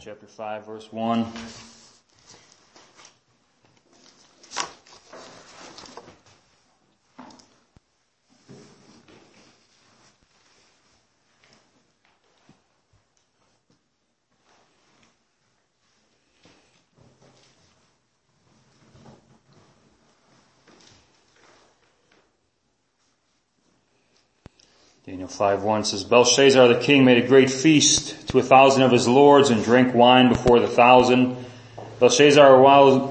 chapter 5, verse 1. Daniel 5:1 says, Belshazzar the king made a great feast to 1,000 of his lords and drank wine before the 1,000. Belshazzar,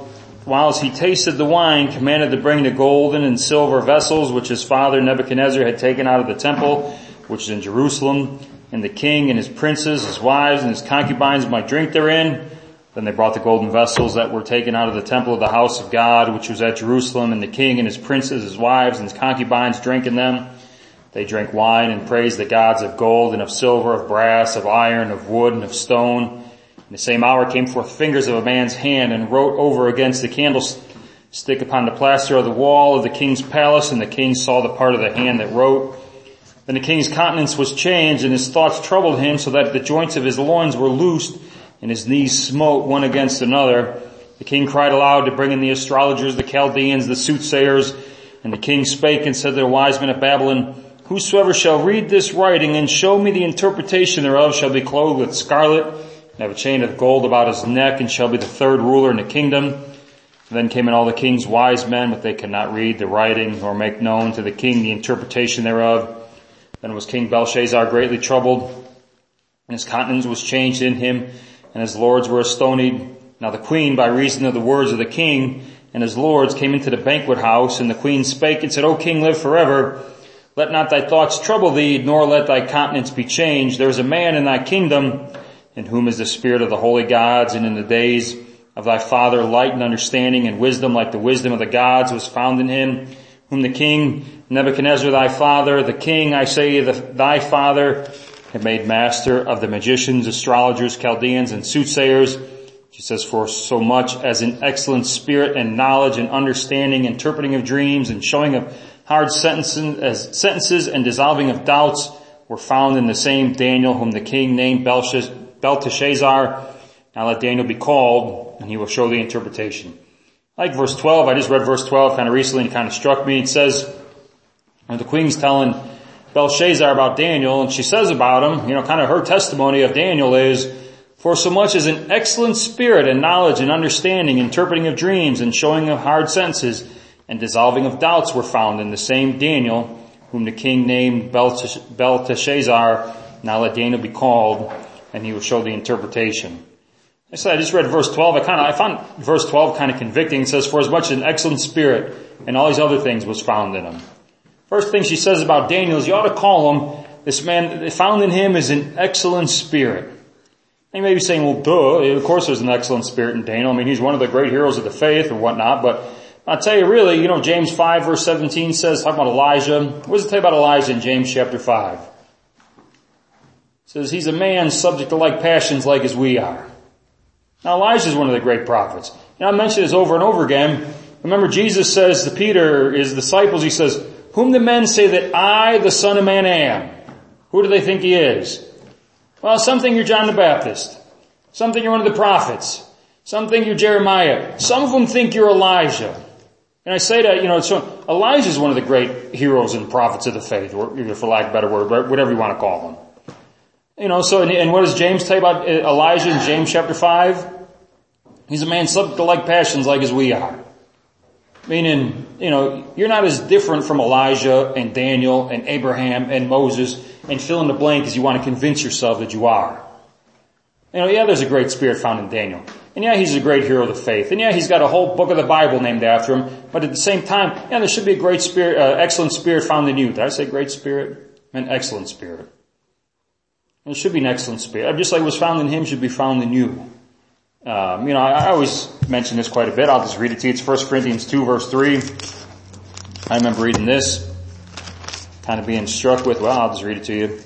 whilst he tasted the wine, commanded to bring the golden and silver vessels which his father Nebuchadnezzar had taken out of the temple, which is in Jerusalem, and the king and his princes, his wives, and his concubines might drink therein. Then they brought the golden vessels that were taken out of the temple of the house of God, which was at Jerusalem, and the king and his princes, his wives, and his concubines drank in them. They drank wine and praised the gods of gold and of silver, of brass, of iron, of wood, and of stone. In the same hour came forth fingers of a man's hand and wrote over against the candlestick upon the plaster of the wall of the king's palace, and the king saw the part of the hand that wrote. Then the king's countenance was changed, and his thoughts troubled him, so that the joints of his loins were loosed, and his knees smote one against another. The king cried aloud to bring in the astrologers, the Chaldeans, the soothsayers, and the king spake and said to the wise men of Babylon, Whosoever shall read this writing and show me the interpretation thereof shall be clothed with scarlet and have a chain of gold about his neck and shall be the third ruler in the kingdom. And then came in all the king's wise men, but they could not read the writing nor make known to the king the interpretation thereof. Then was King Belshazzar greatly troubled, and his countenance was changed in him, and his lords were astonied. Now the queen, by reason of the words of the king and his lords, came into the banquet house, and the queen spake and said, O king, live forever. Let not thy thoughts trouble thee, nor let thy countenance be changed. There is a man in thy kingdom, in whom is the spirit of the holy gods, and in the days of thy father light and understanding and wisdom like the wisdom of the gods was found in him, whom the king Nebuchadnezzar thy father, the king, I say, thy father, had made master of the magicians, astrologers, Chaldeans, and soothsayers. She says, for so much as in excellent spirit and knowledge and understanding, interpreting of dreams and showing of hard sentences and dissolving of doubts were found in the same Daniel, whom the king named Belteshazzar. Now let Daniel be called, and he will show the interpretation. I like verse 12. I just read verse 12 kind of recently, and it kind of struck me. It says, the queen's telling Belshazzar about Daniel, and she says about him, kind of her testimony of Daniel is, for so much as an excellent spirit and knowledge and understanding, interpreting of dreams and showing of hard sentences, and dissolving of doubts were found in the same Daniel, whom the king named Belteshazzar. Now let Daniel be called, and he will show the interpretation. I said I just read verse 12. I found verse 12 kind of convicting. It says, for as much as an excellent spirit and all these other things was found in him. First thing she says about Daniel is you ought to call him, this man, found in him is an excellent spirit. And you may be saying, well, duh, of course there's an excellent spirit in Daniel. I mean, he's one of the great heroes of the faith or whatnot, but I'll tell you really, James 5 verse 17 says, talking about Elijah. What does it tell you about Elijah in James chapter 5? It says he's a man subject to like passions like as we are. Now Elijah is one of the great prophets. I mentioned this over and over again. Remember Jesus says to Peter, his disciples, he says, whom the men say that I, the Son of Man, am. Who do they think he is? Well, some think you're John the Baptist. Some think you're one of the prophets. Some think you're Jeremiah. Some of them think you're Elijah. And I say that, Elijah is one of the great heroes and prophets of the faith, or for lack of a better word, whatever you want to call them. And what does James tell you about Elijah in James chapter 5? He's a man subject to like passions like as we are. Meaning, you're not as different from Elijah and Daniel and Abraham and Moses and fill in the blank as you want to convince yourself that you are. There's a great spirit found in Daniel. And he's a great hero of the faith. And he's got a whole book of the Bible named after him. But at the same time, there should be a great spirit, excellent spirit found in you. Did I say great spirit? I meant excellent spirit. And it should be an excellent spirit. Just like it was found in him should be found in you. I always mention this quite a bit. I'll just read it to you. It's 1 Corinthians 2 verse 3. I remember reading this, kind of being struck with, I'll just read it to you.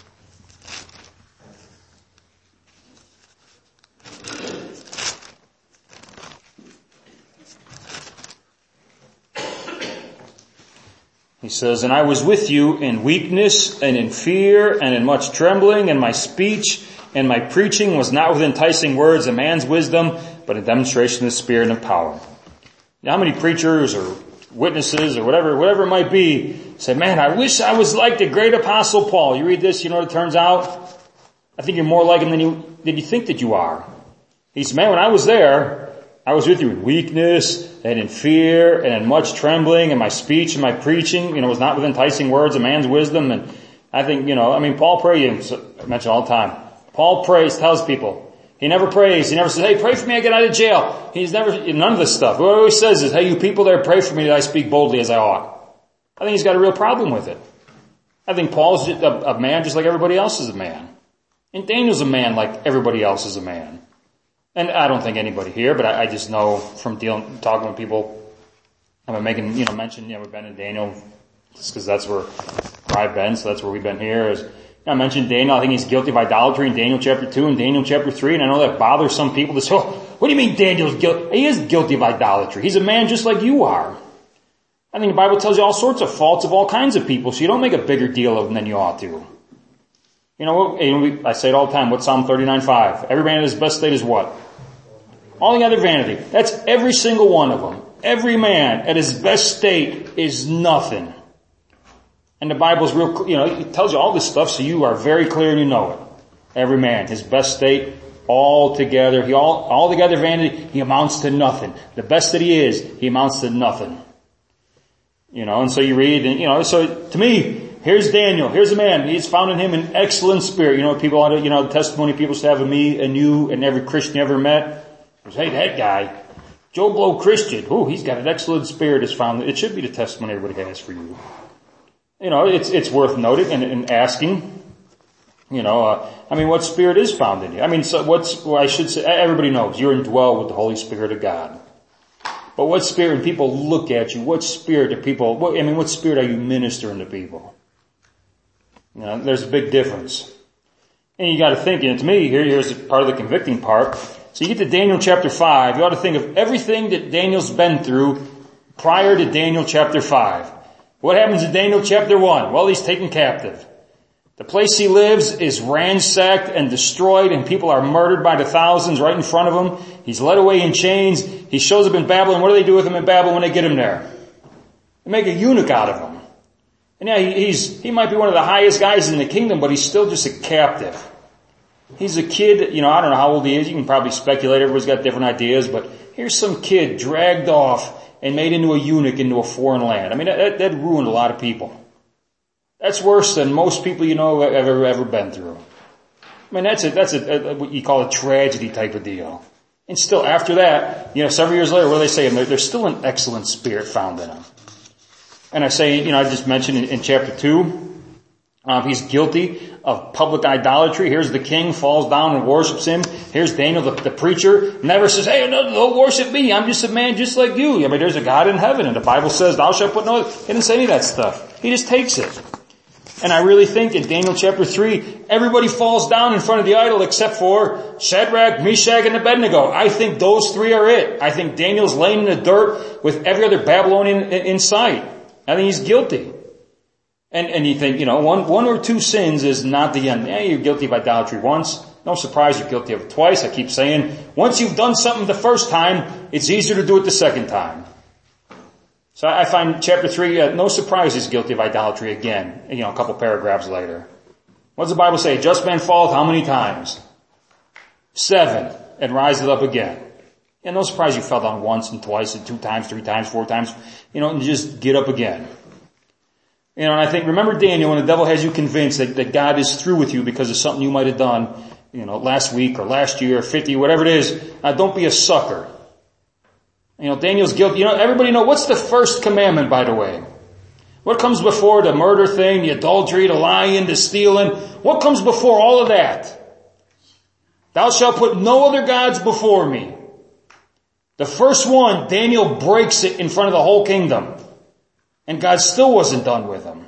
He says, and I was with you in weakness and in fear and in much trembling, and my speech and my preaching was not with enticing words of man's wisdom, but a demonstration of the Spirit and of power. Now, how many preachers or witnesses or whatever it might be say, man, I wish I was like the great apostle Paul. You read this, you know what it turns out? I think you're more like him than you think that you are. He said, man, when I was there, I was with you in weakness and in fear and in much trembling, and my speech and my preaching, was not with enticing words of man's wisdom. And I think, Paul prays, I mention all the time. Paul prays, tells people. He never prays. He never says, hey, pray for me, I get out of jail. He's never, none of this stuff. What he always says is, hey, you people there, pray for me that I speak boldly as I ought. I think he's got a real problem with it. I think Paul's a man just like everybody else is a man. And Daniel's a man like everybody else is a man. And I don't think anybody here, but I just know from talking with people, I've been making, mention, we've been in Daniel, just because that's where I've been, so that's where we've been here. I mentioned Daniel, I think he's guilty of idolatry in Daniel chapter 2 and Daniel chapter 3, and I know that bothers some people to say, oh, what do you mean Daniel's guilty? He is guilty of idolatry. He's a man just like you are. I think the Bible tells you all sorts of faults of all kinds of people, so you don't make a bigger deal of them than you ought to. I say it all the time, what's Psalm 39:5? Every man at his best state is what? Altogether vanity. That's every single one of them. Every man at his best state is nothing. And the Bible's real, it tells you all this stuff so you are very clear and you know it. Every man, his best state, altogether vanity, he amounts to nothing. The best that he is, he amounts to nothing. And so you read, and so to me, here's Daniel, here's a man, he's found in him an excellent spirit. People, the testimony people used to have of me and you and every Christian you ever met was, hey, that guy, Joe Blow Christian, he's got an excellent spirit is found. It should be the testimony everybody has for you. It's worth noting and asking, what spirit is found in you? I should say, everybody knows you're indwelled with the Holy Spirit of God. But what spirit, when people look at you, what spirit what spirit are you ministering to people? There's a big difference. And you gotta think, and to me, here's part of the convicting part. So you get to Daniel chapter 5, you ought to think of everything that Daniel's been through prior to Daniel chapter 5. What happens in Daniel chapter 1? Well, he's taken captive. The place he lives is ransacked and destroyed, and people are murdered by the thousands right in front of him. He's led away in chains. He shows up in Babylon. What do they do with him in Babylon when they get him there? They make a eunuch out of him. And yeah, he might be one of the highest guys in the kingdom, but he's still just a captive. He's a kid, I don't know how old he is. You can probably speculate. Everybody's got different ideas, but here's some kid dragged off and made into a eunuch into a foreign land. That ruined a lot of people. That's worse than most people have ever been through. That's what you call a tragedy type of deal. And still after that, several years later, what do they say? There's still an excellent spirit found in him. And I say, I just mentioned in chapter 2, he's guilty of public idolatry. Here's the king, falls down and worships him. Here's Daniel, the preacher, never says, hey, no, don't worship me. I'm just a man just like you. There's a God in heaven, and the Bible says, thou shalt put no, he didn't say any of that stuff. He just takes it. And I really think in Daniel chapter 3, everybody falls down in front of the idol except for Shadrach, Meshach, and Abednego. I think those three are it. I think Daniel's laying in the dirt with every other Babylonian in sight. I think he's guilty. And you think, one or two sins is not the end. You're guilty of idolatry once. No surprise you're guilty of it twice. I keep saying, once you've done something the first time, it's easier to do it the second time. So I find chapter 3, no surprise he's guilty of idolatry again, a couple paragraphs later. What does the Bible say? A just man falleth how many times? 7, and riseth up again. And no surprise you fell down once and twice and 2 times, 3 times, 4 times, and just get up again. And I think, remember Daniel, when the devil has you convinced that God is through with you because of something you might have done, last week or last year or 50, whatever it is, don't be a sucker. Daniel's guilty. Everybody know, what's the first commandment, by the way? What comes before the murder thing, the adultery, the lying, the stealing? What comes before all of that? Thou shalt put no other gods before me. The first one, Daniel breaks it in front of the whole kingdom. And God still wasn't done with him.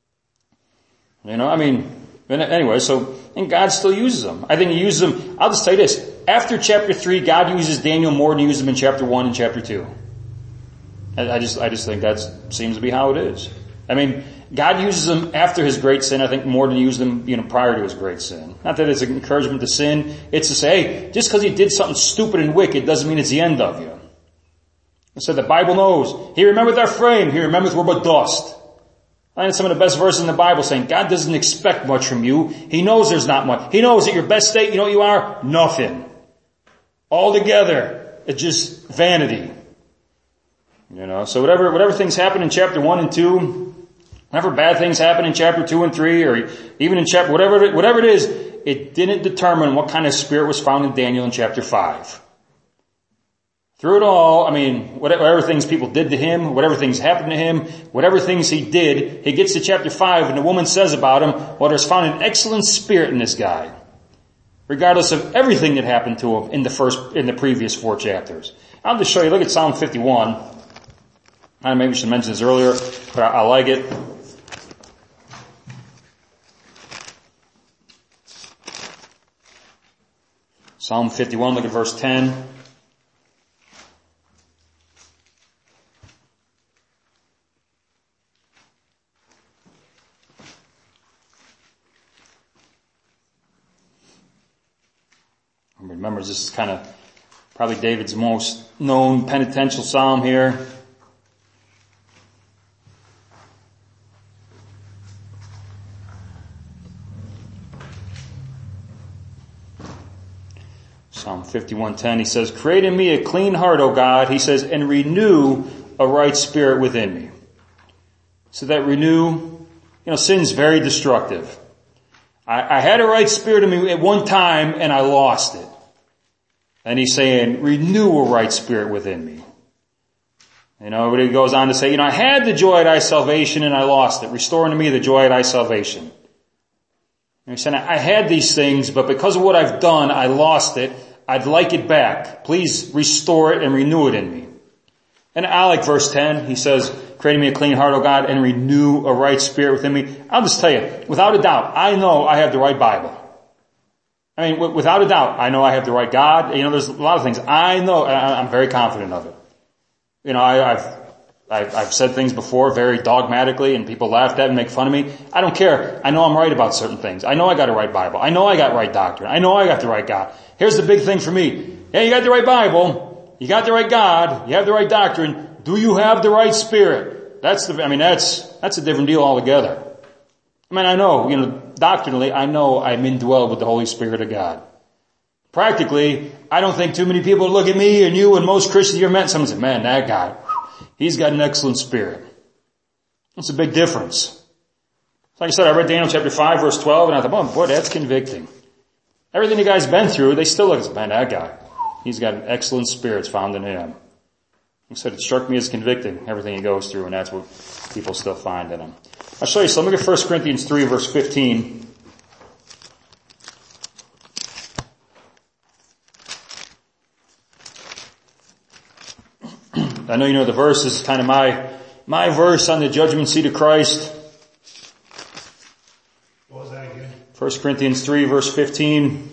Anyway, and God still uses them. I think he uses them. I'll just say this. After chapter 3, God uses Daniel more than he used him in chapter 1 and chapter 2. I just think that seems to be how it is. God uses him after his great sin, I think, more than he used him, prior to his great sin. Not that it's an encouragement to sin. It's to say, hey, just because he did something stupid and wicked doesn't mean it's the end of you. I said the Bible knows. He remembered our frame. He remembers we're but dust. I think it's some of the best verses in the Bible saying God doesn't expect much from you. He knows there's not much. He knows at your best state, you know what you are? Nothing. Altogether, it's just vanity. So whatever things happen in chapter 1 and 2, whenever bad things happen in chapter 2 and 3, or even in chapter, whatever it is, it didn't determine what kind of spirit was found in Daniel in chapter 5. Through it all, whatever things people did to him, whatever things happened to him, whatever things he did, he gets to chapter 5 and the woman says about him, well, there's found an excellent spirit in this guy. Regardless of everything that happened to him in the previous 4 chapters. I'll just show you, look at Psalm 51. I maybe should mention this earlier, but I like it. Psalm 51, look at verse 10. Remember, this is kind of probably David's most known penitential psalm here. Psalm 51:10, he says, create in me a clean heart, O God, he says, and renew a right spirit within me. So that renew, sin's very destructive. I had a right spirit in me at one time and I lost it. And he's saying, renew a right spirit within me. But he goes on to say, I had the joy of thy salvation and I lost it. Restore unto me the joy of thy salvation. And he's saying, I had these things, but because of what I've done, I lost it. I'd like it back. Please restore it and renew it in me. And I like verse 10. He says, create in me a clean heart, O God, and renew a right spirit within me. I'll just tell you, without a doubt, I know I have the right Bible. Without a doubt, I know I have the right God. There's a lot of things. I know, I'm very confident of it. I've said things before very dogmatically and people laughed at and make fun of me. I don't care. I know I'm right about certain things. I know I got a right Bible. I know I got right doctrine. I know I got the right God. Here's the big thing for me. Yeah, you got the right Bible. You got the right God. You have the right doctrine. Do you have the right spirit? That's a different deal altogether. I know, doctrinally, I know I'm indwelled with the Holy Spirit of God. Practically, I don't think too many people look at me and you and most Christians you've met, someone say, man, that guy, he's got an excellent spirit. That's a big difference. Like I said, I read Daniel chapter 5 verse 12 and I thought, oh boy, that's convicting. Everything the guy's been through, they still look at, man, that guy, he's got an excellent spirit found in him. Like I said, it struck me as convicting, everything he goes through, and that's what people still find in him. I'll show you some. Look at 1 Corinthians 3 verse 15. I know you know the verse. This is kind of my verse on the judgment seat of Christ. What was that again? 1 Corinthians 3 verse 15.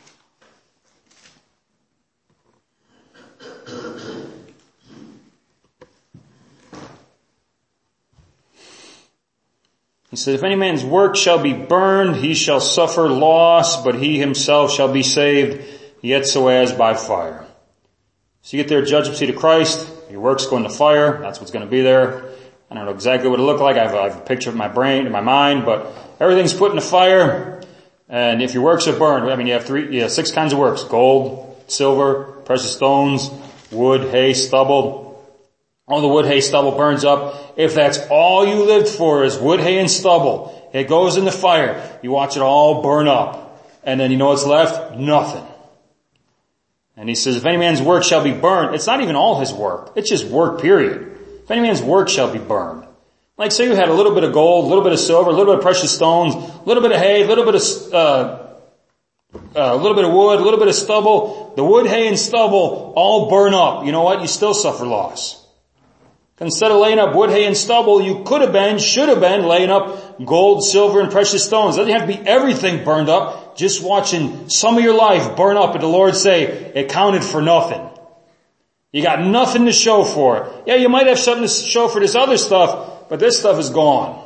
He said, if any man's work shall be burned, he shall suffer loss, but he himself shall be saved, yet so as by fire. So you get there, judgment seat of Christ, your work's going to fire, that's what's going to be there. I don't know exactly what it looked like, I have a picture in my brain, in my mind, but everything's put in the fire, and if your works are burned, you have 6 kinds of works, gold, silver, precious stones, wood, hay, stubble. All the wood, hay, stubble burns up. If that's all you lived for is wood, hay, and stubble, it goes in the fire. You watch it all burn up. And then you know what's left? Nothing. And he says, if any man's work shall be burned, it's not even all his work. It's just work, period. If any man's work shall be burned. Like say you had a little bit of gold, a little bit of silver, a little bit of precious stones, a little bit of hay, a little bit of wood, a little bit of stubble. The wood, hay, and stubble all burn up. You know what? You still suffer loss. Instead of laying up wood, hay, and stubble, you should have been laying up gold, silver, and precious stones. It doesn't have to be everything burned up. Just watching some of your life burn up and the Lord say, it counted for nothing. You got nothing to show for it. Yeah, you might have something to show for this other stuff, but this stuff is gone.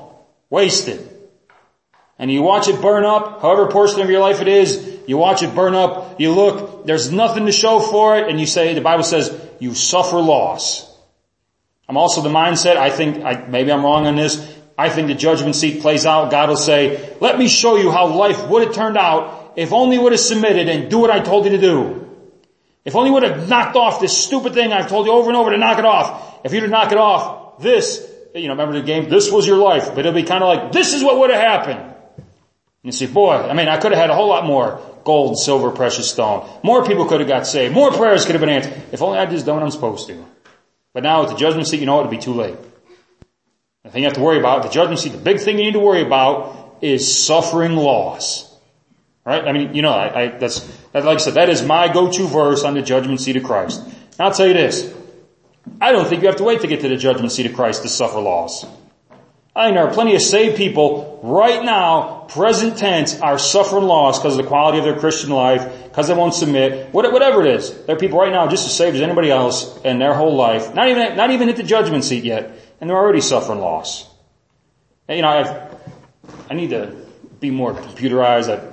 Wasted. And you watch it burn up, however portion of your life it is, you watch it burn up, you look, there's nothing to show for it, and you say, the Bible says, you suffer loss. I'm also the mindset, maybe I'm wrong on this, I think the judgment seat plays out, God will say, let me show you how life would have turned out if only would have submitted and do what I told you to do. If only would have knocked off this stupid thing I've told you over and over to knock it off. If you'd have knocked it off, remember the game, this was your life, but it'll be kind of like, this is what would have happened. And you see, I could have had a whole lot more gold, silver, precious stone. More people could have got saved. More prayers could have been answered. If only I'd just done what I'm supposed to. But now at the judgment seat, it'll be too late. The thing you have to worry about, the judgment seat, the big thing you need to worry about is suffering loss. Right? Like I said, that is my go-to verse on the judgment seat of Christ. Now I'll tell you this. I don't think you have to wait to get to the judgment seat of Christ to suffer loss. I think there are plenty of saved people right now, present tense, are suffering loss because of the quality of their Christian life, because they won't submit, whatever it is. There are people right now just as saved as anybody else in their whole life, not even at the judgment seat yet, and they're already suffering loss. And, I need to be more computerized.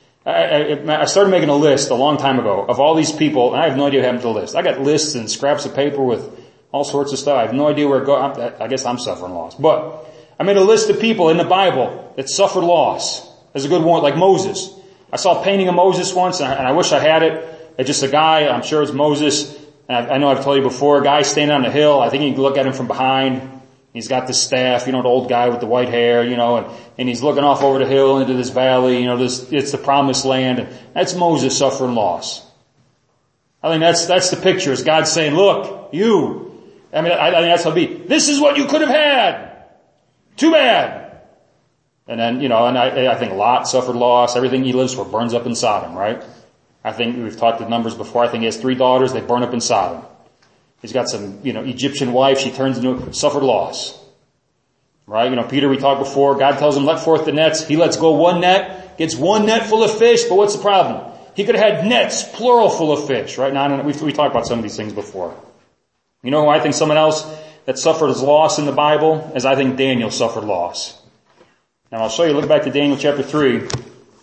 I started making a list a long time ago of all these people, and I have no idea what happened to the list. I got lists and scraps of paper with all sorts of stuff. I have no idea where it goes. I guess I'm suffering loss. But I made a list of people in the Bible that suffered loss. There's a good one, like Moses. I saw a painting of Moses once, and I wish I had it. It's just a guy, I'm sure it's Moses. And I know I've told you before, a guy standing on the hill. I think you can look at him from behind. He's got the staff, the old guy with the white hair, and he's looking off over the hill into this valley, it's the promised land. And that's Moses suffering loss. I think that's the picture. Is God saying, look, you. I think that's how it'll be. This is what you could have had. Too bad. And then, I think Lot suffered loss. Everything he lives for burns up in Sodom, right? I think we've talked the numbers before. I think he has 3 daughters. They burn up in Sodom. He's got some, Egyptian wife. She turns into suffered loss. Right? Peter, we talked before. God tells him, let forth the nets. He lets go one net, gets one net full of fish. But what's the problem? He could have had nets, plural, full of fish. Right? Now, we talked about some of these things before. I think someone else that suffered his loss in the Bible is I think Daniel suffered loss. Now I'll show you, look back to Daniel chapter 3. Look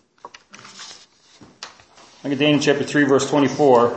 at Daniel chapter 3 verse 24.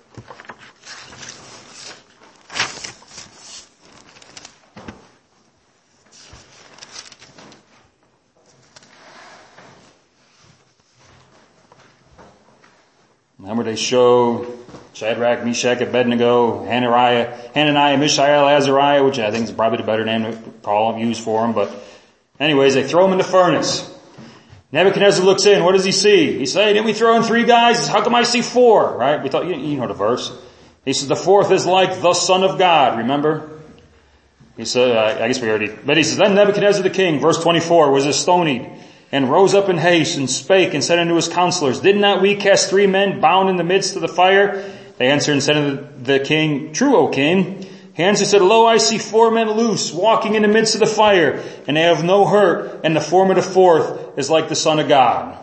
Remember they show Shadrach, Meshach, Abednego, Hananiah, Mishael, Azariah, which I think is probably the better name to use for them. But anyways, they throw him in the furnace. Nebuchadnezzar looks in. What does he see? He says, hey, didn't we throw in 3 guys? He says, how come I see 4? Right? We thought, you know the verse. He says, the 4th is like the Son of God. Remember? He said, I guess we already, but he says, then Nebuchadnezzar the king, verse 24, was astonied and rose up in haste and spake and said unto his counselors, did not we cast 3 men bound in the midst of the fire? They answered and said unto the king, true, O king. He answered and said, lo, I see 4 men loose, walking in the midst of the fire, and they have no hurt, and the form of the 4th is like the Son of God.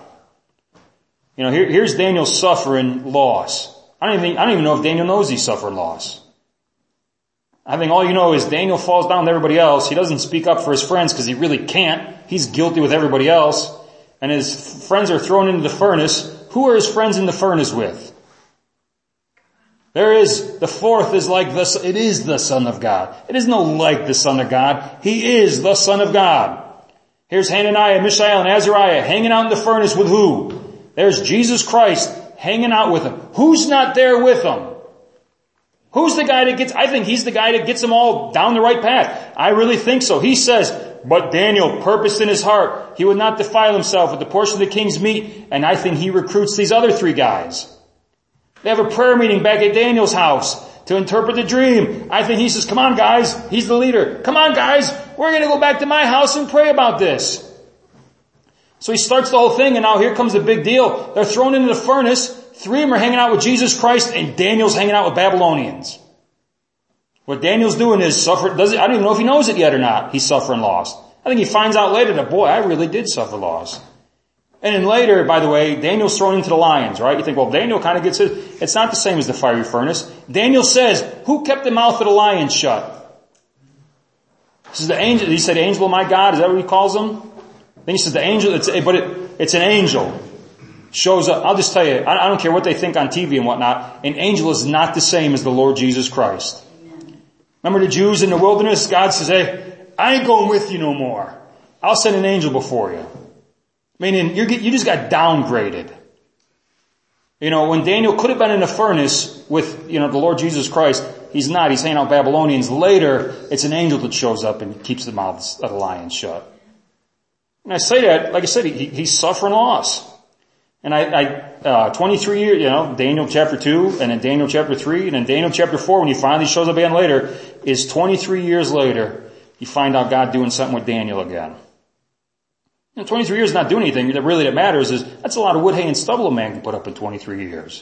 Here's Daniel suffering loss. I don't even know if Daniel knows he's suffering loss. I think all you know is Daniel falls down with everybody else. He doesn't speak up for his friends because he really can't. He's guilty with everybody else. And his friends are thrown into the furnace. Who are his friends in the furnace with? The 4th is like it is the Son of God. It is no like the Son of God. He is the Son of God. Here's Hananiah, Mishael, and Azariah hanging out in the furnace with who? There's Jesus Christ hanging out with them. Who's not there with them? Who's the guy I think he's the guy that gets them all down the right path. I really think so. He says, but Daniel purposed in his heart, he would not defile himself with the portion of the king's meat, and I think he recruits these other 3 guys. They have a prayer meeting back at Daniel's house to interpret the dream. I think he says, come on guys, he's the leader. Come on guys, we're going to go back to my house and pray about this. So he starts the whole thing, and now here comes the big deal. They're thrown into the furnace. 3 of them are hanging out with Jesus Christ, and Daniel's hanging out with Babylonians. What Daniel's doing is I don't even know if he knows it yet or not. He's suffering loss. I think he finds out later that, boy, I really did suffer loss. And then later, by the way, Daniel's thrown into the lions, right? You think, well, Daniel kind of gets it. It's not the same as the fiery furnace. Daniel says, who kept the mouth of the lions shut? This is the angel. He said, angel of my God. Is that what he calls him? Then he says the angel, it's an angel. Shows up. I'll just tell you, I don't care what they think on TV and whatnot. An angel is not the same as the Lord Jesus Christ. Remember the Jews in the wilderness? God says, hey, I ain't going with you no more. I'll send an angel before you. Meaning, you just got downgraded. When Daniel could have been in the furnace with, the Lord Jesus Christ, he's not. He's hanging out Babylonians. Later, it's an angel that shows up and keeps the mouths of the lions shut. And I say that, like I said, he's suffering loss. And 23 years, Daniel chapter 2, and then Daniel chapter 3, and then Daniel chapter 4, when he finally shows up again later, is 23 years later, you find out God doing something with Daniel again. 23 years not doing anything that matters that's a lot of wood, hay, and stubble a man can put up in 23 years.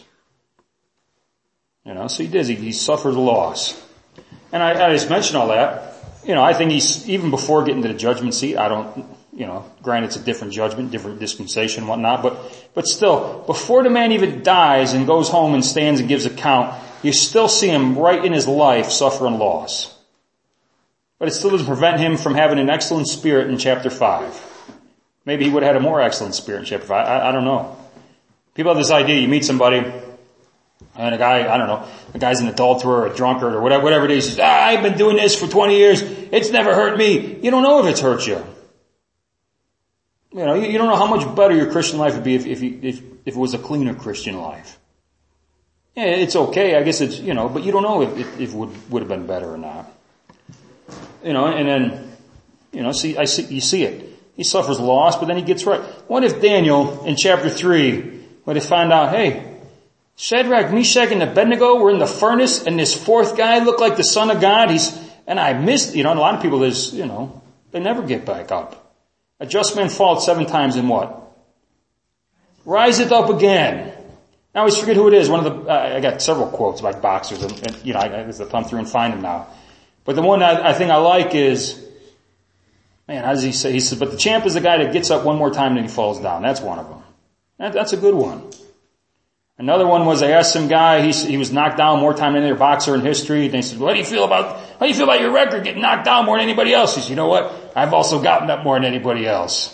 So he does, he suffers a loss. And I just mentioned all that. I think he's, even before getting to the judgment seat, granted it's a different judgment, different dispensation and whatnot, but still, before the man even dies and goes home and stands and gives account, you still see him right in his life suffering loss. But it still doesn't prevent him from having an excellent spirit in chapter 5. Maybe he would have had a more excellent spirit in chapter 5. I don't know. People have this idea, you meet somebody, and a guy, the guy's an adulterer or a drunkard or whatever it is. He says, I've been doing this for 20 years. It's never hurt me. You don't know if it's hurt you. You don't know how much better your Christian life would be if it was a cleaner Christian life. Yeah, it's okay. I guess it's, but you don't know if it would have been better or not. And then, you see it. He suffers loss, but then he gets right. What if Daniel, in chapter 3, would have found out, hey, Shadrach, Meshach, and Abednego were in the furnace, and this fourth guy looked like the Son of God. And I missed, and a lot of people, they never get back up. A just man falleth 7 times in what? Riseth up again. I always forget who it is. I got several quotes by boxers, and I have to thumb through and find them now. But the one I think I like is, man, how does he say? He says, but the champ is the guy that gets up one more time and then he falls down. That's one of them. That's a good one. Another one was, I asked some guy, he was knocked down more time than any other boxer in history. And they said, how do you feel about your record getting knocked down more than anybody else? He said, you know what? I've also gotten up more than anybody else.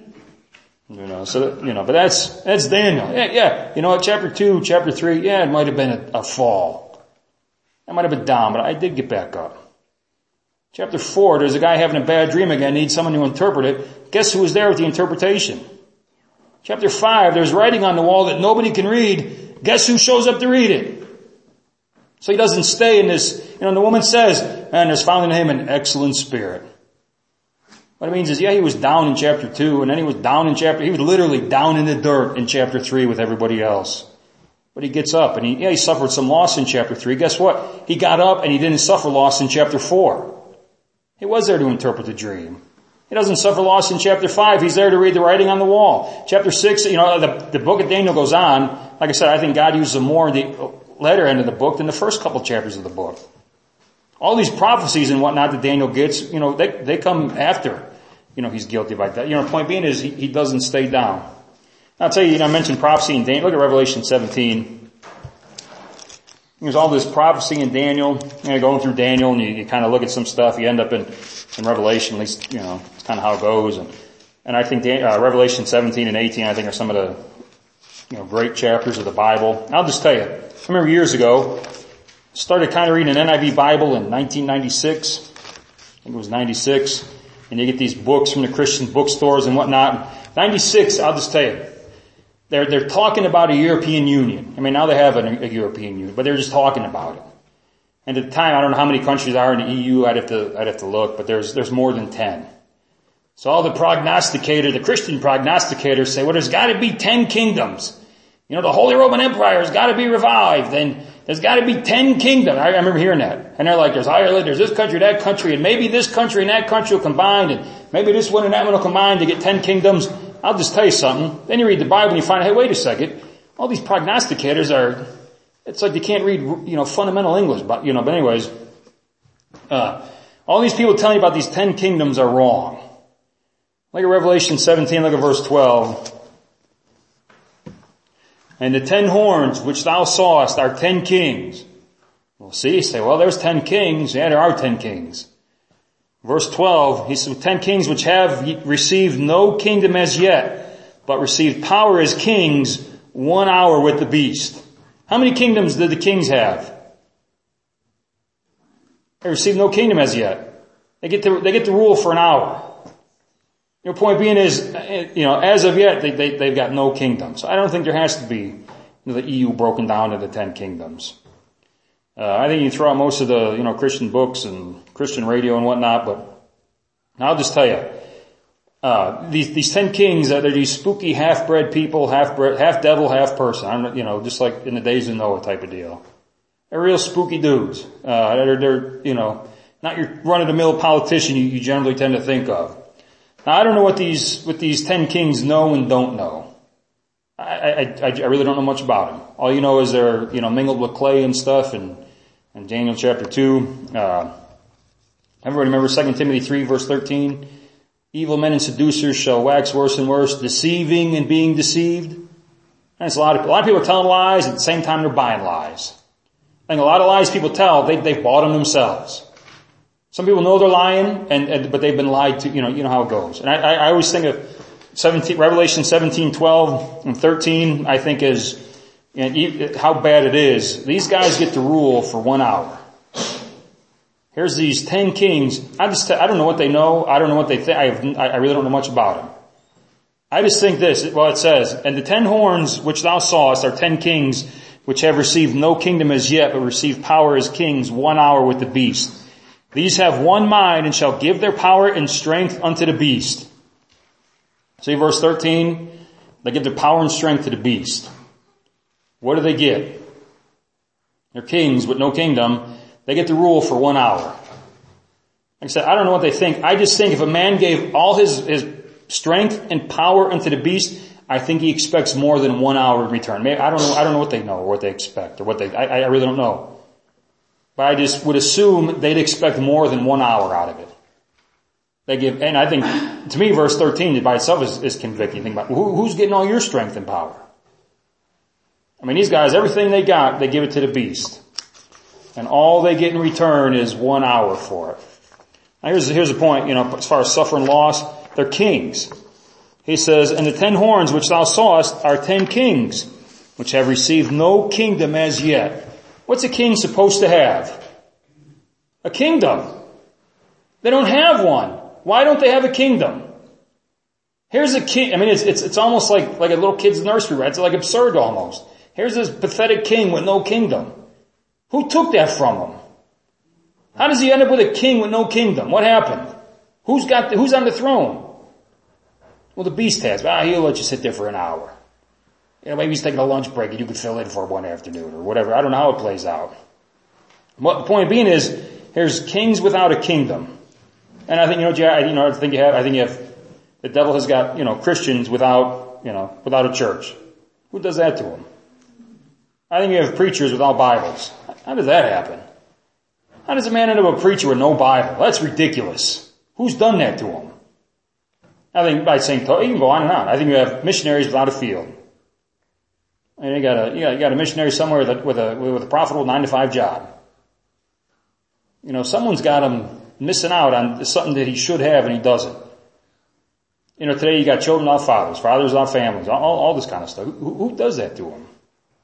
But that's Daniel. Yeah. You know what? Chapter 2, chapter 3, it might have been a fall. I might have been down, but I did get back up. Chapter 4, there's a guy having a bad dream again, needs someone to interpret it. Guess who was there with the interpretation? Chapter 5, there's writing on the wall that nobody can read. Guess who shows up to read it? So he doesn't stay in this, the woman says, and there's found in him an excellent spirit. What it means is, he was down in chapter 2, and then he was literally down in the dirt in chapter 3 with everybody else. But he gets up, and he suffered some loss in chapter 3. Guess what? He got up, and he didn't suffer loss in chapter 4. He was there to interpret the dream. He doesn't suffer loss in chapter 5. He's there to read the writing on the wall. Chapter 6, the book of Daniel goes on. Like I said, I think God uses more in the latter end of the book than the first couple chapters of the book. All these prophecies and whatnot that Daniel gets, they come after, he's guilty about that. The point being is he doesn't stay down. I'll tell you, I mentioned prophecy in Daniel. Look at Revelation 17. There's all this prophecy in Daniel. Going through Daniel and you kind of look at some stuff. You end up in Revelation, at least, it's kind of how it goes. And I think Revelation 17 and 18, I think, are some of the, great chapters of the Bible. I'll just tell you, I remember years ago, started kind of reading an NIV Bible in 1996. I think it was 96. And you get these books from the Christian bookstores and whatnot. 96, I'll just tell you, they're talking about a European Union. Now they have a European Union, but they're just talking about it. And at the time, I don't know how many countries are in the EU. I'd have to look, but there's more than 10. So all the Christian prognosticators say, well, there's got to be 10 kingdoms. The Holy Roman Empire has got to be revived, and there's got to be 10 kingdoms. I remember hearing that. And they're like, there's Ireland, there's this country, that country, and maybe this country and that country will combine, and maybe this one and that one will combine to get 10 kingdoms. I'll just tell you something. Then you read the Bible and you find, hey, wait a second. All these prognosticators it's like they can't read, fundamental English, but anyways, all these people telling you about these 10 kingdoms are wrong. Look at Revelation 17, look at verse 12. And the 10 horns which thou sawest are 10 kings. Well, see, you say, well, there's 10 kings. Yeah, there are 10 kings. Verse 12, he said, 10 kings which have received no kingdom as yet, but received power as kings 1 hour with the beast. How many kingdoms did the kings have? They received no kingdom as yet. They get to rule for an hour. Your point being is, as of yet, they've got no kingdom. So I don't think there has to be the EU broken down into 10 kingdoms. I think you can throw out most of the, Christian books and Christian radio and whatnot, but I'll just tell you, these 10 kings, they're these spooky half-bred people, half devil, half person. Just like in the days of Noah type of deal. They're real spooky dudes. They're not your run-of-the-mill politician you generally tend to think of. Now, I don't know what these 10 kings know and don't know. I really don't know much about them. All you know is they're, mingled with clay and stuff, and Daniel chapter 2. Everybody remember 2 Timothy 3 verse 13? Evil men and seducers shall wax worse and worse, deceiving and being deceived. And it's a lot of people are telling lies, at the same time they're buying lies. I think a lot of lies people tell, they've bought them themselves. Some people know they're lying, but they've been lied to, you know how it goes. And I always think of Revelation 17, 12, and 13, I think is, how bad it is. These guys get to rule for 1 hour. Here's these 10 kings. I don't know what they know. I don't know what they think. I really don't know much about them. I just think this, it says, and the 10 horns which thou sawest are 10 kings which have received no kingdom as yet, but receive power as kings 1 hour with the beast. These have one mind and shall give their power and strength unto the beast. See verse 13? They give their power and strength to the beast. What do they get? They're kings with no kingdom. They get to rule for 1 hour. Like I said, I don't know what they think. I just think if a man gave all his strength and power unto the beast, I think he expects more than 1 hour in return. Maybe, I don't know what they know or what they expect or I really don't know. But I just would assume they'd expect more than 1 hour out of it. And I think, to me, verse 13 by itself is convicting. Think about who's getting all your strength and power. I mean, these guys, everything they got, they give it to the beast. And all they get in return is 1 hour for it. Now here's the point, as far as suffering loss, they're kings. He says, and the 10 horns which thou sawest are 10 kings, which have received no kingdom as yet. What's a king supposed to have? A kingdom. They don't have one. Why don't they have a kingdom? Here's a king. I mean, it's almost like a little kid's nursery, right? It's like absurd almost. Here's this pathetic king with no kingdom. Who took that from him? How does he end up with a king with no kingdom? What happened? Who's on the throne? Well, the beast has. He'll let you sit there for an hour. Maybe he's taking a lunch break and you could fill in for one afternoon or whatever. I don't know how it plays out. What the point being is, here's kings without a kingdom. And I think, the devil has got, Christians without a church. Who does that to them? I think you have preachers without Bibles. How does that happen? How does a man end up a preacher with no Bible? That's ridiculous. Who's done that to him? I think by saying, you can go on and on. I think you have missionaries without a field. And you got a missionary somewhere with a profitable 9-to-5 job. Someone's got him missing out on something that he should have and he doesn't. Today you got children without fathers, fathers without families, all this kind of stuff. Who does that to them?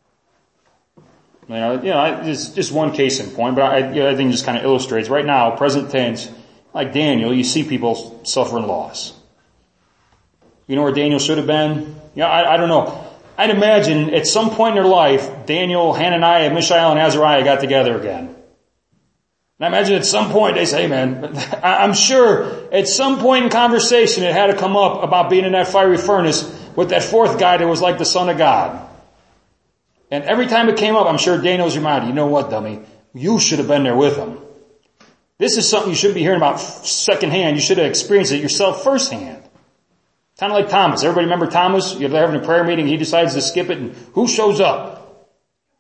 It's just one case in point, but I think it just kind of illustrates right now, present tense, like Daniel, you see people suffering loss. You know where Daniel should have been? I don't know. I'd imagine at some point in their life, Daniel, Hananiah, Mishael, and Azariah got together again. And I imagine at some point they say, hey man, I'm sure at some point in conversation it had to come up about being in that fiery furnace with that fourth guy that was like the Son of God. And every time it came up, I'm sure Daniel was reminded, you know what, dummy? You should have been there with him. This is something you shouldn't be hearing about secondhand. You should have experienced it yourself firsthand. Kind of like Thomas. Everybody remember Thomas? You're having a prayer meeting, he decides to skip it, and who shows up?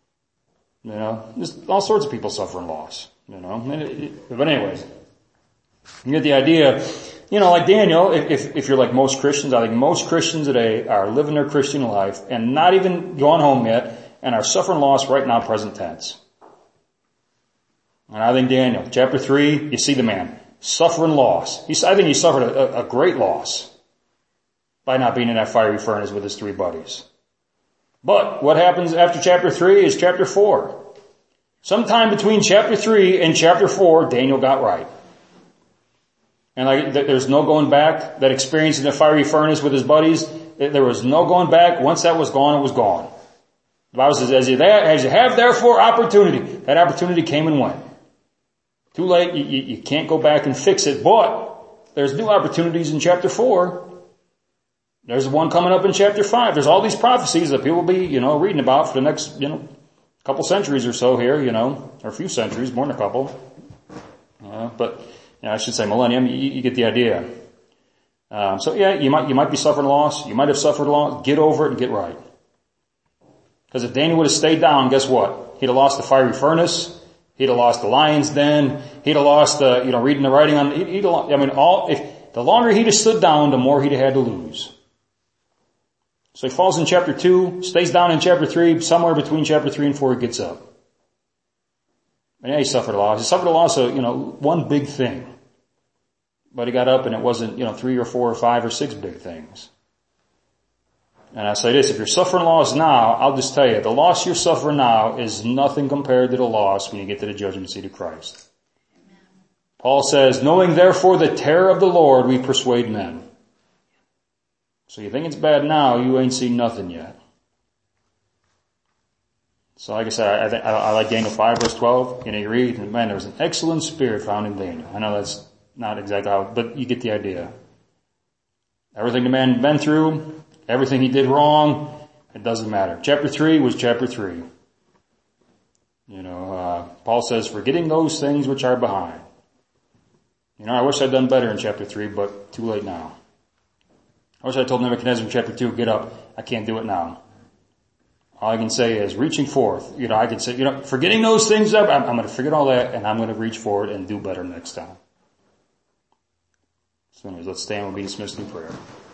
Just all sorts of people suffering loss. But anyways, you get the idea. Like Daniel, if you're like most Christians, I think most Christians today are living their Christian life and not even gone home yet and are suffering loss right now, present tense. And I think Daniel, chapter 3, you see the man. suffering loss. I think he suffered a great loss by not being in that fiery furnace with his 3 buddies. But what happens after chapter 3 is chapter 4. Sometime between chapter 3 and chapter 4, Daniel got right. And there's no going back. That experience in the fiery furnace with his buddies, there was no going back. Once that was gone, it was gone. The Bible says, as you have therefore opportunity, that opportunity came and went. Too late, you can't go back and fix it, but there's new opportunities in chapter 4. There's one coming up in chapter 5. There's all these prophecies that people will be, reading about for the next, couple centuries or so here, or a few centuries, more than a couple. But I should say millennium, you get the idea. You might be suffering loss. You might have suffered loss. Get over it and get right. Because if Daniel would have stayed down, guess what? He'd have lost the fiery furnace. He'd have lost the lion's den. He'd have lost reading the writing on, the longer he'd have stood down, the more he'd have had to lose. So he falls in chapter 2, stays down in chapter 3, somewhere between chapter 3 and 4 he gets up. And he suffered a loss. He suffered a loss of, one big thing. But he got up and it wasn't, 3 or 4 or 5 or 6 big things. And I say this, if you're suffering loss now, I'll just tell you, the loss you're suffering now is nothing compared to the loss when you get to the judgment seat of Christ. Amen. Paul says, knowing therefore the terror of the Lord, we persuade men. So you think it's bad now, you ain't seen nothing yet. So like I said, I like Daniel 5 verse 12. You read, and man, there was an excellent spirit found in Daniel. I know that's not exactly how, but you get the idea. Everything the man been through, everything he did wrong, it doesn't matter. Chapter 3 was chapter 3. Paul says, forgetting those things which are behind. I wish I'd done better in chapter 3, but too late now. I wish I told Nebuchadnezzar in chapter 2, get up. I can't do it now. All I can say is reaching forth. I can say, forgetting those things, I'm going to forget all that and I'm going to reach forward and do better next time. So anyways, let's stand and we'll be dismissed in prayer.